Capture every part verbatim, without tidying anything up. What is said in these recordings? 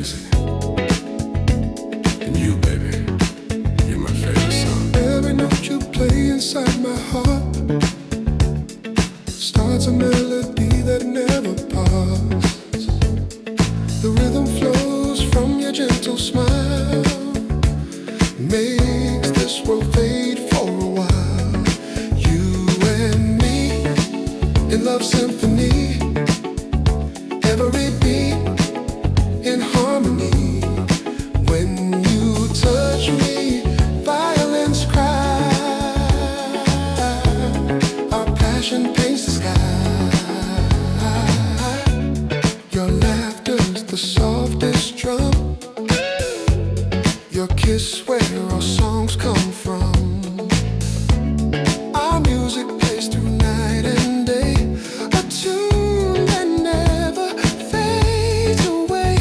crazy. And you, baby, you're my favorite song. Every note you play inside my heart starts a melody that never parts. The rhythm flows from your gentle smile, makes this world fade for a while. You and me in love symphony, every beat in harmony. When you touch me, violins cry. Our passion paints the sky. Your laughter's the softest drum, your kiss where our songs come from. Our music plays through night and day, a tune that never fades away.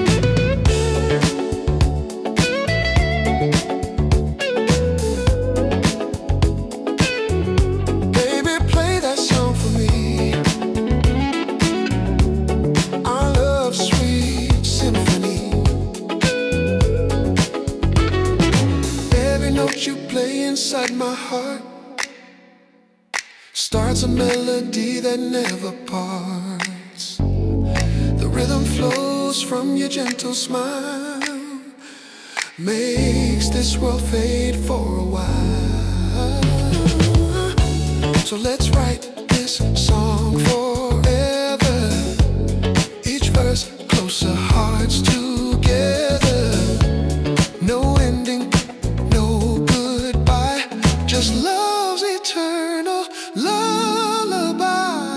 Baby, play that song for me, our love sweet symphony. Every note you play inside my heart starts a melody that never parts. The rhythm flows from your gentle smile, makes this world fade for a while. So let's write this song forever, each verse closer, hearts together. No ending, no goodbye, just love's eternal lullaby.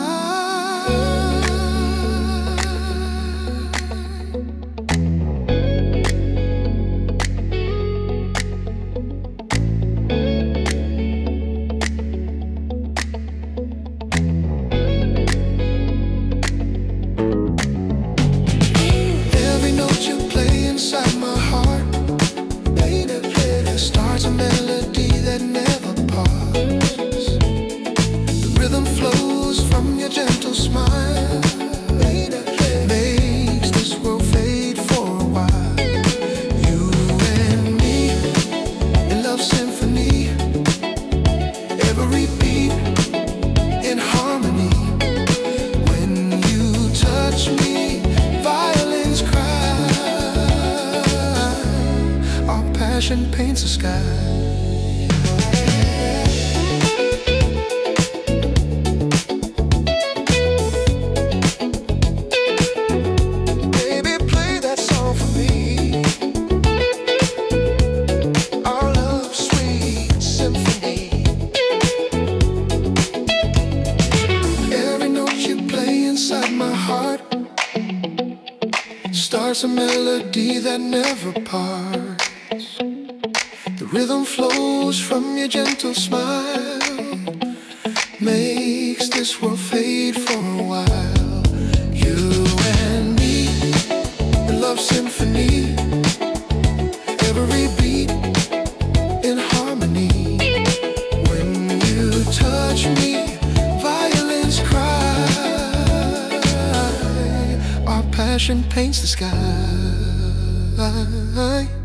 Every note you play inside my heart starts a melody that never parts. The rhythm flows from your gentle smile, makes this world fade for a while. You and me in love symphony, every beat in harmony. When you touch me, violins cry. Our passion paints the sky. Starts a melody that never parts. The rhythm flows from your gentle smile, makes this world fade for a while. You and me in love symphony, every beat in harmony. When you touch me, violins cry. Our passion paints the sky.